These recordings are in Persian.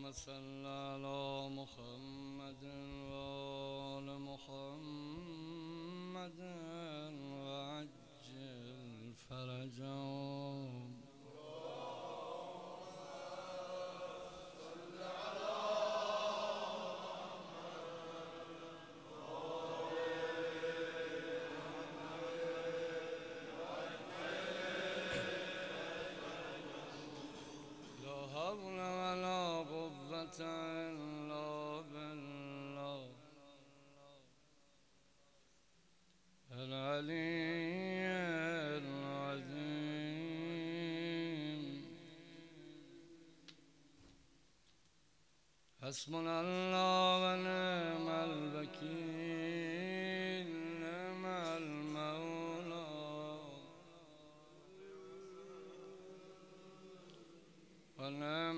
صل على محمد وآل محمد وعجل فرجهم. لا حول ولا قوة إلا بالله العلي العظيم. حسبنا الله ونعم الوكيل، نعم المولى ونعم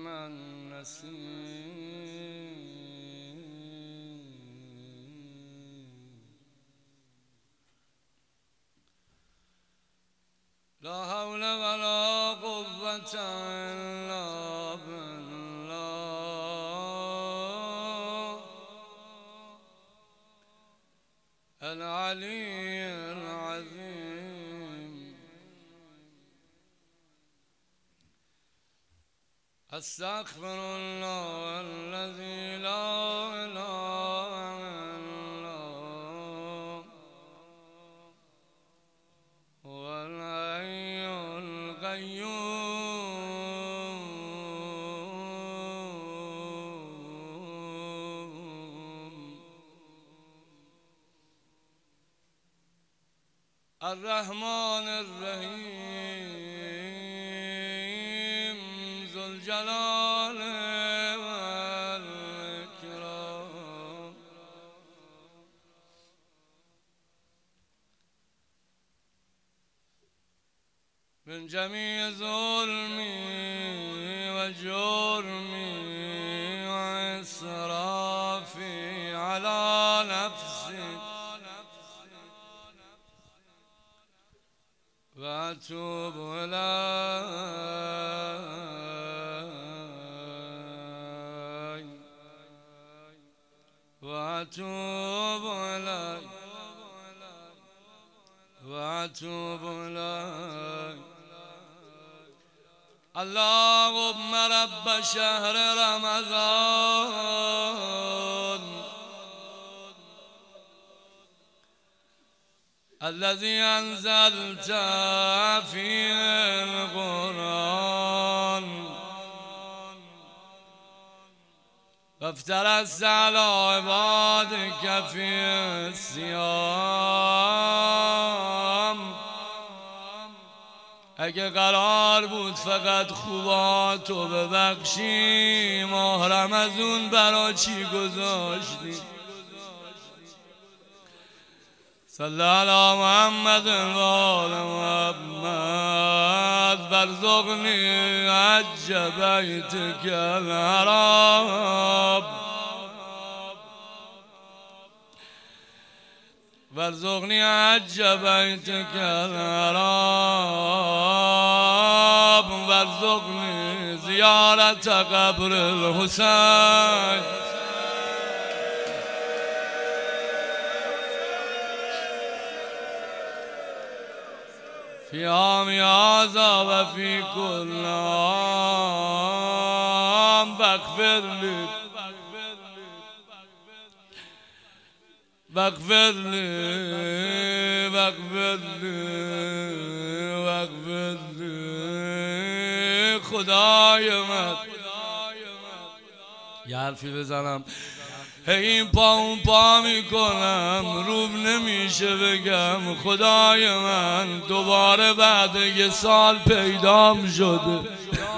النصير. لا حول ولا قوة إلا بالله العلي العظيم. أستغفر الله الذي لا إله إلا هو الحي القيوم الرحمن الرحيم ذو الجلال والإكرام. من جميع ظلمي وجرمي وإسرافي على نفسي وأتوب إليك وأتوب إليك وأتوب إليك. اللهم رب شهر رمضان الذي أنزلت فيه القرآن وافترست على عبادك في الصيام. اگه قرار بود فقط خوباتو ببخشی، ماه رمضان برا چی گذاشتی؟ صلی علی محمد و آل محمد وارزقنی حج بیتک الحرام وارزقني حج بيتك الحرام وارزقني زيارة قبر الحسين. في عام هذا وفي كل عام واغفر لي واغفر لي واغفر لي واغفر لي خدای من. یه حرفی بزنم این پا اون پا میکنم روب نمیشه بگم خدای من دوباره بعد یه سال پیدام شده.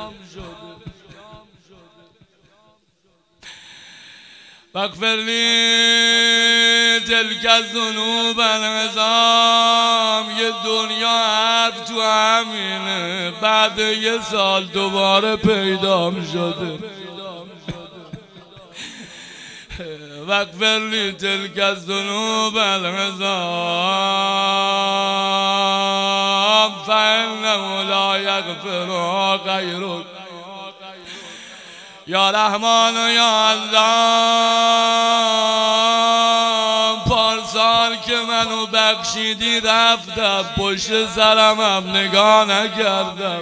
واغفر لي تلك الذنوب العظام. یه دنیا حرف تو همینه، بعد یه سال دوباره پیدام شده. واغفر لي تلك الذنوب العظام فإنه لا يغفرها غيرك. یا رحمان و یا الله، پارسال که منو بخشیدی رفتم پشت سرمم نگاه نکردم،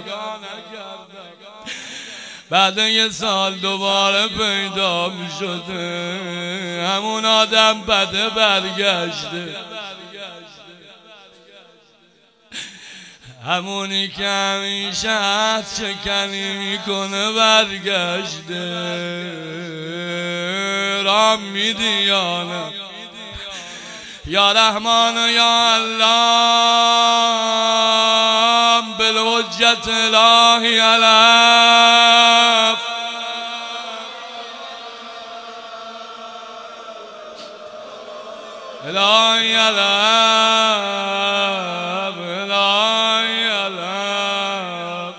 بعد یه سال دوباره پیدا شده، همون آدم بده برگشته، همونی که همیشه حد شکنی میکنه برگشته. رام میدی یا نه؟ یا رحمان و یا الله، بالحجت الهی علف، الهی علف، الهی علف.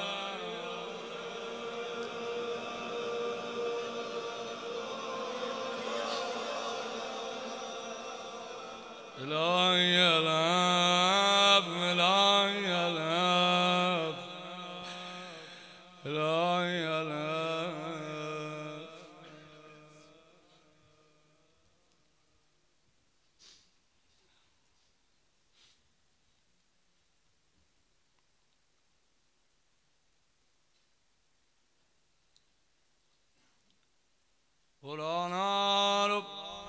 الهی علف، الهی علف، الهی علف. قرآن رو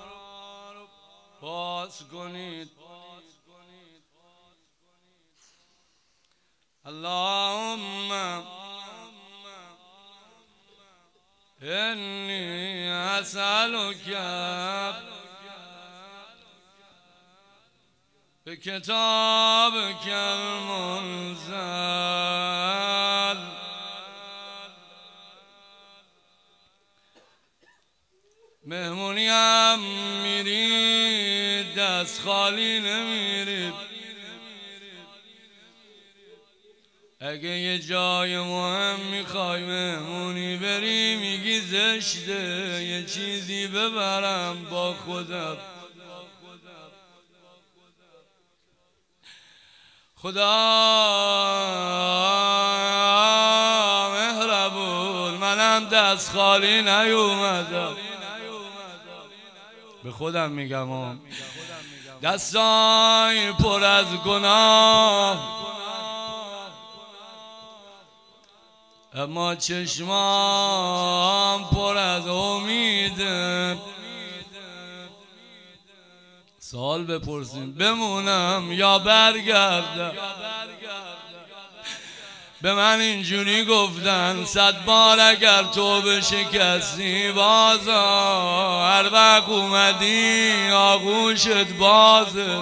باز کنید. اللهم انی اسألک بکتابک المنزل مهمونی هم میرید دست خالی نمیرید، اگه یه جای مهم میخوای مهمونی بری میگی زشته، یه چیزی ببرم با خودم. خدا مهربون، منم دست خالی نیومدم. به خودم میگم دستای پر از گناه، اما چشمام پر از امیده. سوال بپرسیم بمونم یا برگردم؟ به من اینجوری گفتن 100 بار اگر توبه شکستی بازا، هر وقت اومدی آغوشت بازه.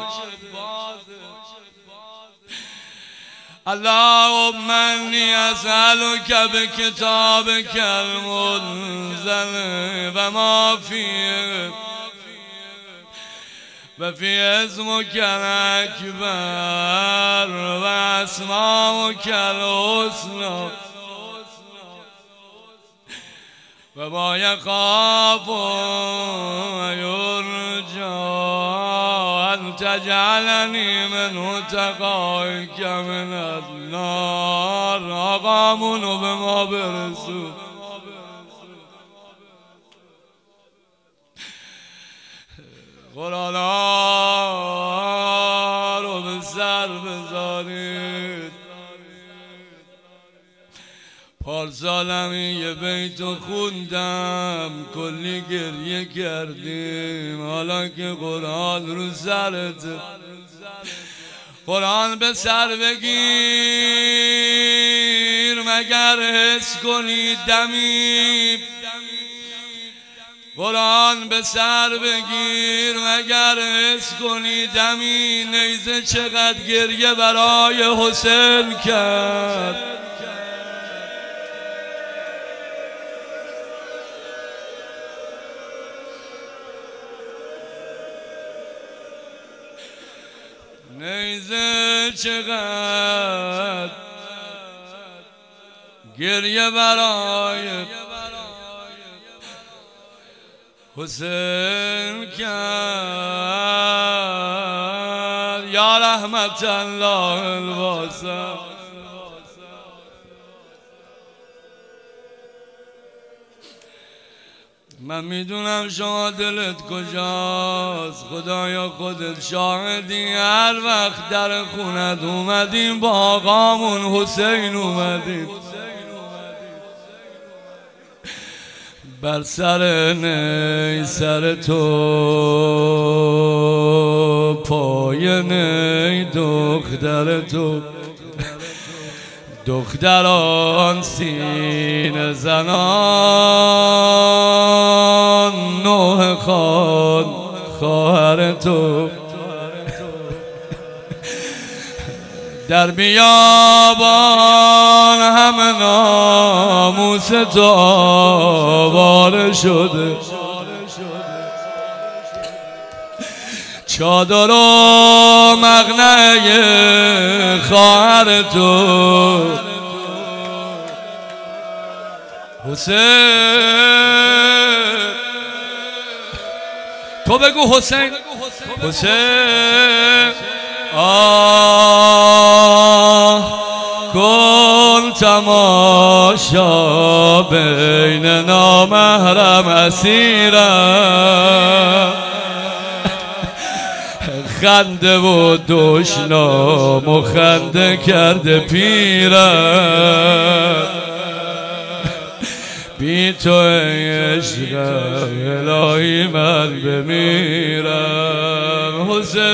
اللهم انی اسألک بکتابک المنزل و ما فیه و فی اسمک الاکبر و اسماؤک الحسنی و ما یخاف و یرجی ان تجعلنی من اتقائک من النار. آقامونو به ما برسون. قرآن رو به سر بذارید. پارسالم یه بیتو خوندم کلی گریه کردیم، حالا که قرآن رو سرت، قرآن به سر بگیر مگر حس کنی دمی، قرآن به سر بگیر مگر حس کنی دمی. نیزه چقدر گریه برای حسین کرد، نیزه چقدر گریه برای حسین کرد. یا رحمت الله الواسع. من میدونم شما دلت کجاست، خدایا خودت شاهدی. هر وقت در خونت اومدیم با آقامون حسین اومدیم، بر سر نی سر تو، پای نی دختر تو، دختران سینه زنان، نوح خان خواهر تو، در بیابان همه ناموس تو آواره شده، چادر و مقنعه خواهر تو، حسین تو بگو حسین، حسین کن تماشا بین نامحرم اسیرم، خنده و دشنام و خنده کرده پیرم، بی تو ای عشق الهی من بمیرم.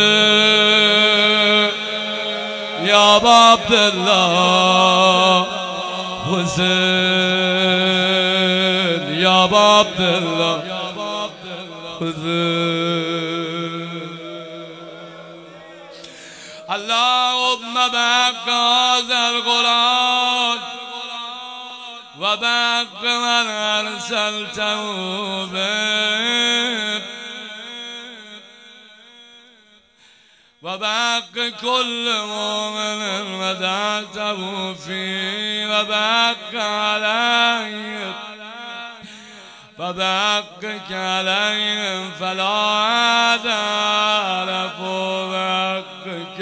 حسین یا عبدالله، حسین یا عبدالله، حسین. اللهم بحق هذا القرآن و بحق من ارسلته به، و بحق كل مؤمن مدعته فيه، و بحق عليهم، و بحقك عليهم فلا عاد عرفوا بحقك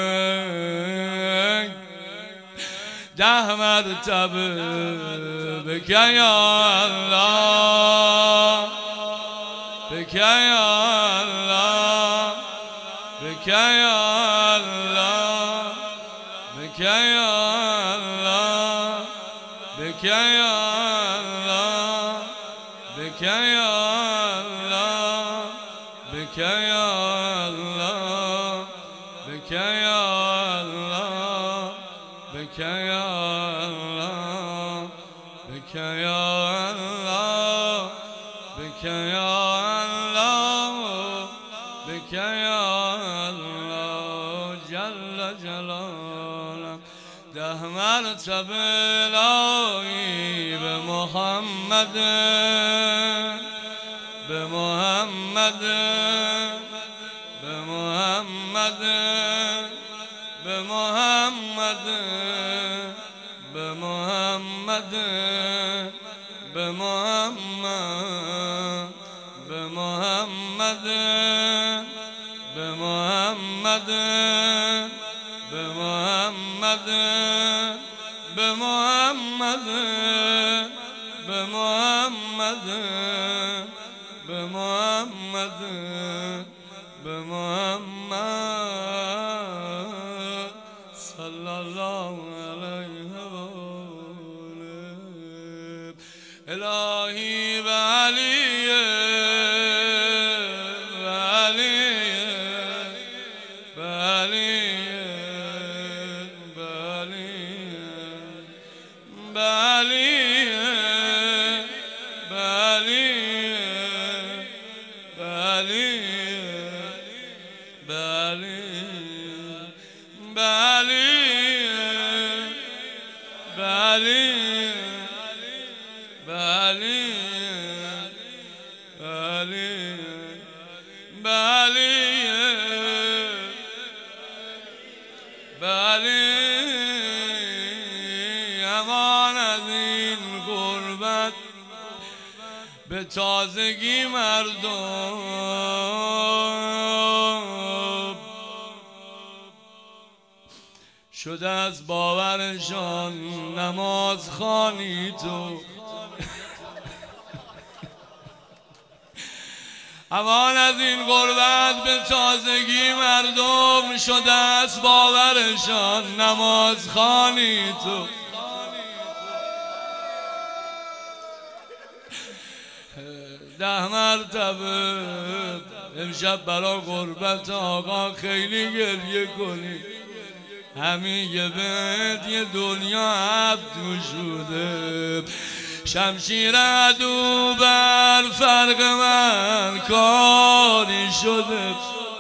منك 10 مرتبه بك يا الله، بك يا الله، بك يا الله، بك يا الله، بك يا الله، بك يا الله، بك يا الله، بك يا الله، بك يا الله، بك يا الله، بك يا الله، بك يا الله جل جلاله. 10 مرتبه الهی به محمد، به محمد، به محمد، به محمد، به محمد، به محمد، به محمد، به محمد، به محمد، به محمد، به محمد، به محمد، به محمد صلی الله علیه و آله. الهی به علیه، به علیه، به علیه، به علیه، به علیه، به علیه، به علیه، به علیه، به علیه، به علیه، به علیه، به علیه، به علیه، به علیه. امان از این غربت به تازگی مردم شده از باورشان نماز خوانی تو. همان از این غربت به تازگی مردم شده است باورشان نماز خوانی تو. 10 مرتبه امشب برا غربت آقا خیلی گریه کنی. همین یه بهت یه دنیا عبدو شده. شمشیر عدو بر فرق من کاری شده.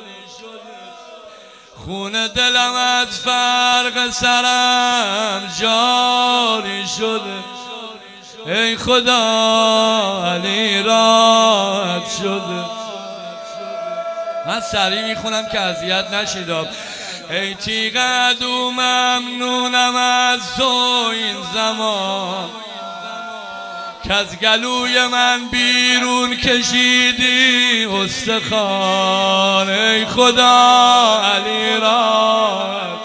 خون دلم از فرق سرم جاری شده. ای خدا علی راحت شده. من سریع میخونم که اذیت نشیدم. ای تیغ عدو ممنونم از تو این زمان که از گلوی من بیرون کشیدی استخوان. ای خدا علی راحت.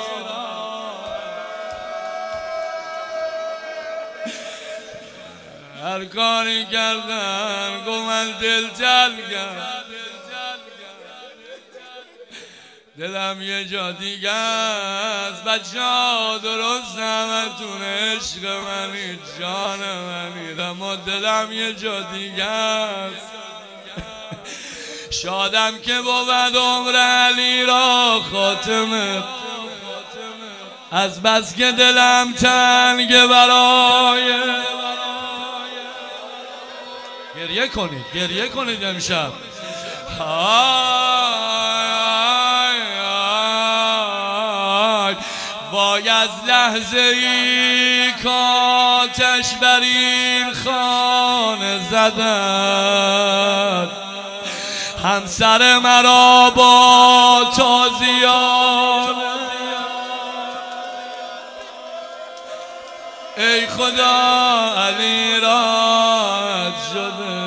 هر کاری کردن گو من دل جل کرد. دلم یه جا دیگه است بچه ها درست همتون عشق منی جان منی. اما دلم یه جا دیگه است. شادم که بود عمر علی را خاتمه. از بس که دلم تنگ برای گریه کنید امشب. وای از لحظه ای کاتش بر این خانه زدن. همسر مرا با تازیان. ای خدا علی راحت شده.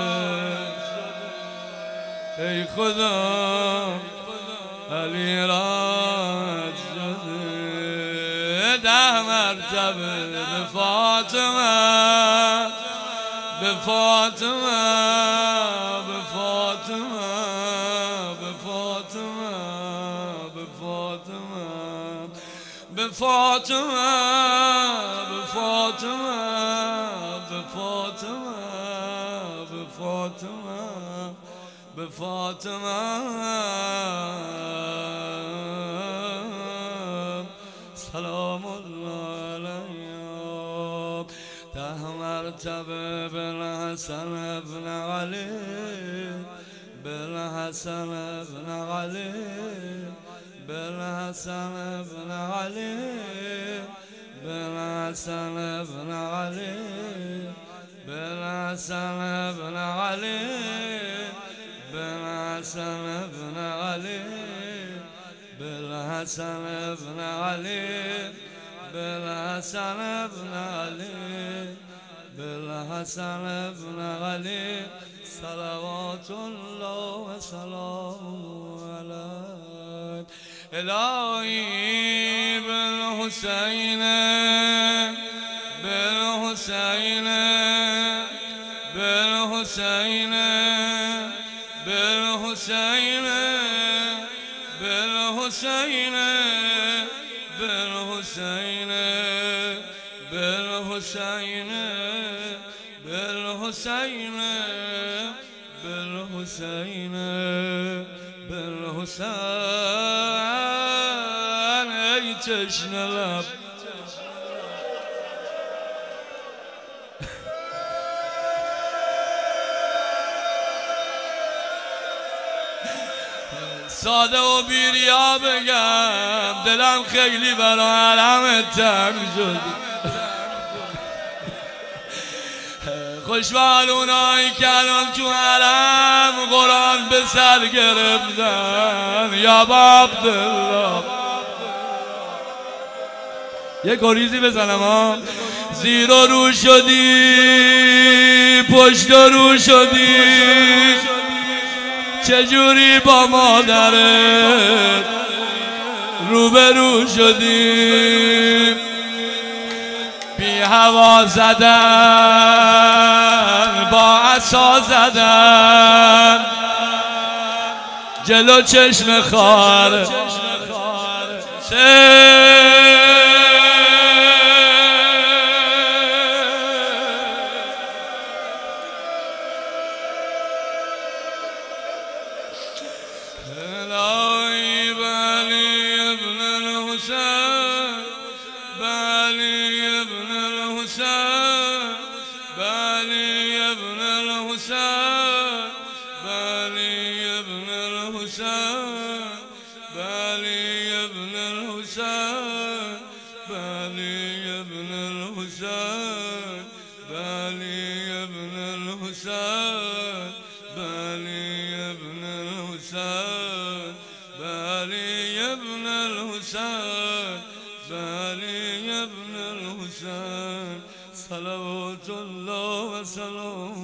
ای خدا علی راحت شده. 10 مرتبه به فاطمه به فاطمه به فاطمه به فاطمه به فاطمه به فاطمه به فاطمه به فاطمه به فاطمه به فاطمه سلام الله علیه. 10 مرتبه بالحسن ابن علی بالحسن ابن علی بالحسن ابن علی بالحسن ابن علی بالحسن ابن علی بالحسن ابن علی بالحسن ابن علی بالحسن ابن علی بالحسن ابن علی صلوات الله و سلامه علیه. الهی بالحسین بالحسین بالحسین بالحسین بالحسین بالحسین بالحسین بالحسین بالحسین بالحسین. ای تشنه لب ساده و بیریا بگم دلم خیلی برا علم تنگ شد. خوشبال اونایی که الان تو حرم قرآن به سر گرفتن. یا عبدالله یه گریزی بزنم ها. زیر و رو شدی پشت و رو شدی چجوری با مادرت روبرو شدی. بی هوا زدن با عصا زدن جلو چشم خواهر صلوات الله و سلام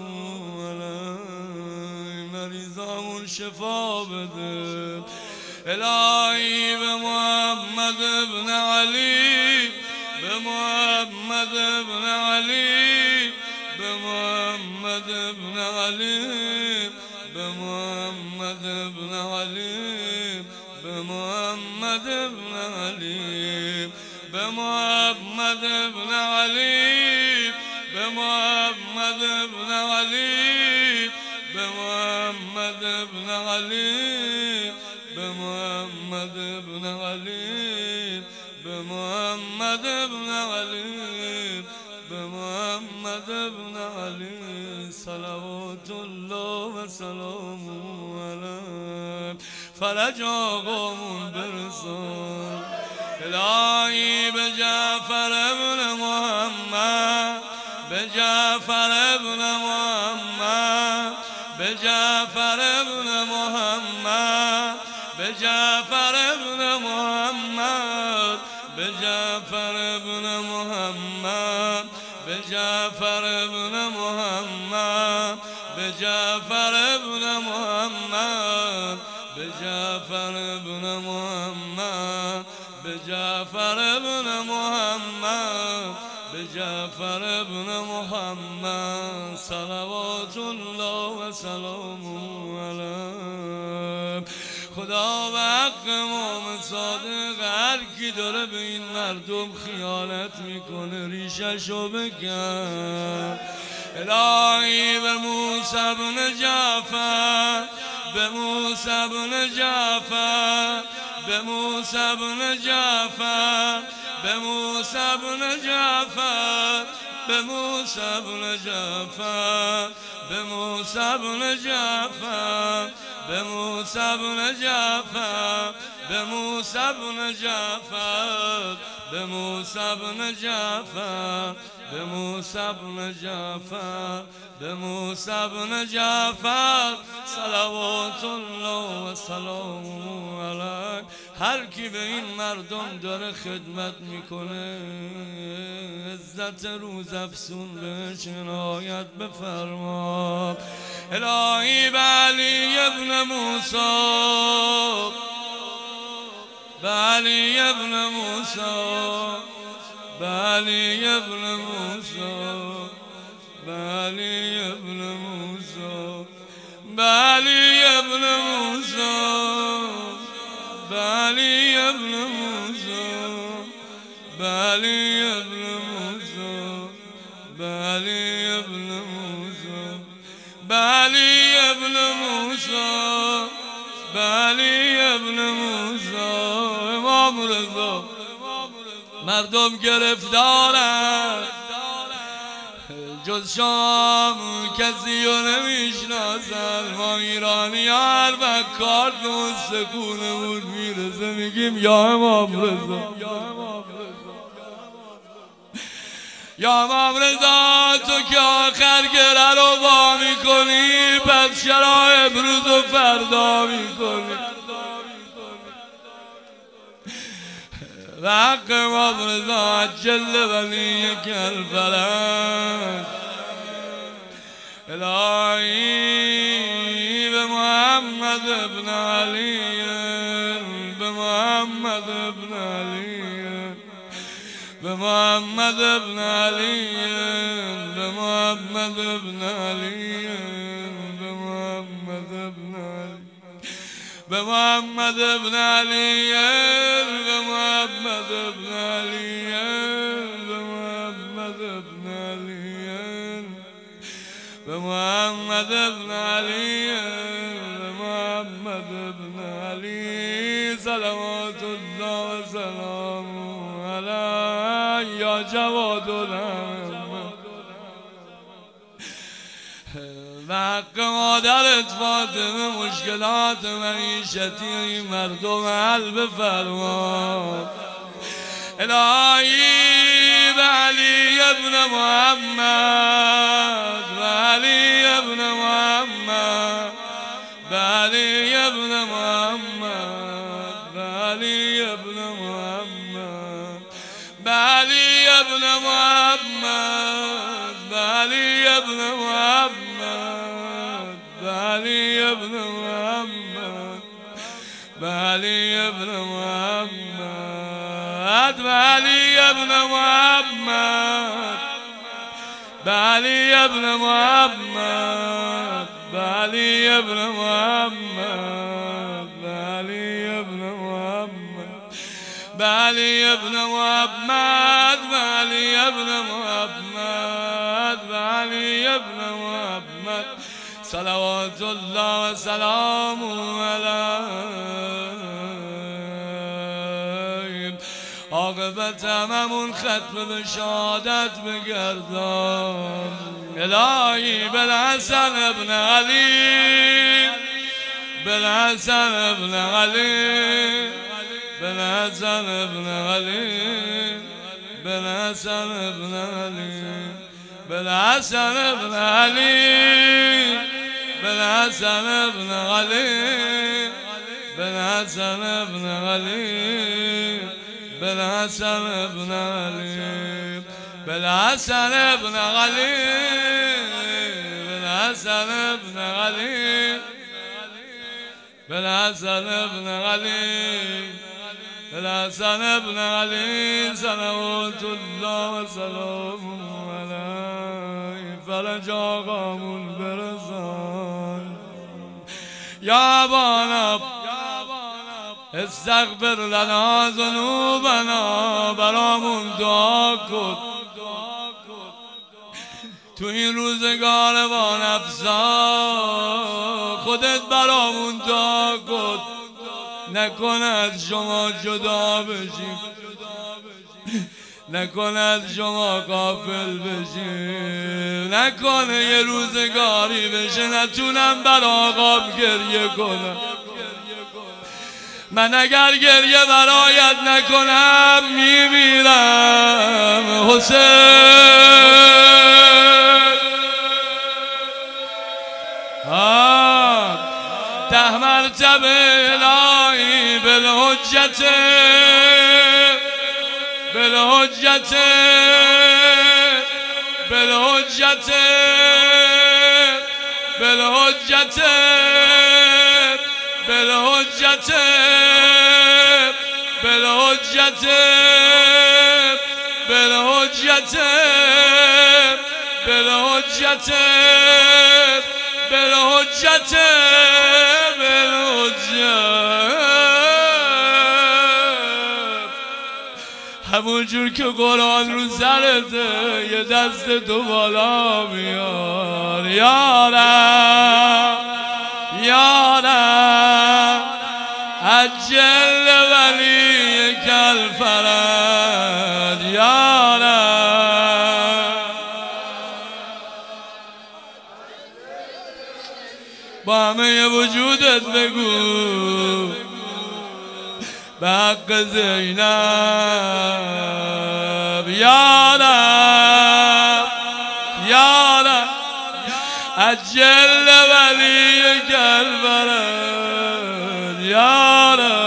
علیه مریضامون شفا بده الهی به محمد ابن علی به محمد ابن علی به محمد ابن علی به محمد ابن علی به محمد ابن علی به محمد ابن علی به محمد ابن علی به محمد ابن علی به محمد ابن علی به محمد ابن علی به محمد ابن علی صلوات الله و سلام علیه فرج آقامون برسان الهی به جعفر ابن محمد به جعفر ابن محمد به جعفر ابن محمد به جعفر ابن محمد به جعفر ابن محمد به جعفر ابن محمد به جعفر ابن محمد به جعفر ابن محمد به جعفر ابن محمد به جعفر ابن محمد صلوات الله و سلام علیه خدا و حق امام صادق هر کی داره به این مردم خیانت میکنه ریششو بکن الهی به موسی بن جعفر به موسی بن جعفر به موسی بن جعفر به موسی بن جعفر به موسی بن جعفر به موسی بن جعفر به موسی بن جعفر به موسی بن جعفر به موسی بن جعفر به موسی بن جعفر به موسی بن جعفر صلوات الله و سلام علیه هر کی به این مردم داره خدمت میکنه عزت روز افسون بهش عنایت بفرما الهی به علی ابن موسی به علی ابن موسی به علی ابن موسی به علی ابن موسی به علی ابن موسی به علی ابن موسی به علی ابن موسی به علی ابن موسی به علی ابن موسی به علی ابن موسی امام رضا مردم گرفتارن جز شام کسی رو نمیشناسن ما ایرانی هر وقت کار به سکونمون میرسه میگیم یا امام رضا یا امام رضا تو که آخر گره رو وا میکنی پس چرا امروز و فردا میکنی و حق امام رضا عجل ولی کالفلک الهی به محمد ابن علی به محمد ابن علی به محمد ابن علی به محمد ابن علی به محمد ابن علی به محمد ابن علی، به محمد ابن علی، به محمد ابن علی، به محمد ابن علی، به محمد ابن علی، صلوات الله و سلامه علیه یا جواد الامه. به حق مادرت فاطمه مشکلات معیشتی این مردم حل بفرما. الهی به علی ابن محمد، به علی ابن محمد، به علی ابن محمد، به علی ابن محمد، به علی ابن محمد، به علی ابن محمد، به علی ابن محمد، به علی ابن محمد، به علی ابن محمد، به علی ابن محمد، به علی ابن محمد، به علی ابن محمد، به علی ابن محمد، به علی ابن محمد، به علی ابن محمد، صلوات الله و سلامه علیه. عاقبت هممون ختم به شهادت بگردان. الهی بالحسن ابن علی، بالحسن ابن علی، بالحسن ابن علی، بالحسن ابن علی، بالحسن ابن علی، بالحسن ابن علی، بالحسن ابن علی، بالحسن ابن علی، بالحسن ابن علی، بالحسن ابن علی، بالحسن ابن علی، بالحسن ابن علی، صلوات الله و سلامه علیه. فرج آقامون برسان. یا ابانا استغفر لنا ذنوبنا، برامون دعا کن تو این روزگار با نفسا. خودت برامون دعا کن، نکن از شما جدا بشیم، نکن از شما غافل بشیم، نکنه یه روزگاری بشه نتونم بر آقام گریه کنم. من اگر گریه برایت نکنم میمیرم حسین. 10 مرتبه الهی بالحجت، بالحجت، بالحجت، بالحجت، بالحجت، بالحجت، بالحجت، بالحجت، بالحجت، همون جور که قرآن رو سرته یه دست تو بالا بیار. یا رب، یا رب عجل ولی کل فرج. یا رب با همه وجودت بگو به حق زینب. یا رب، یا رب عجل ولی کل فرج. یا رب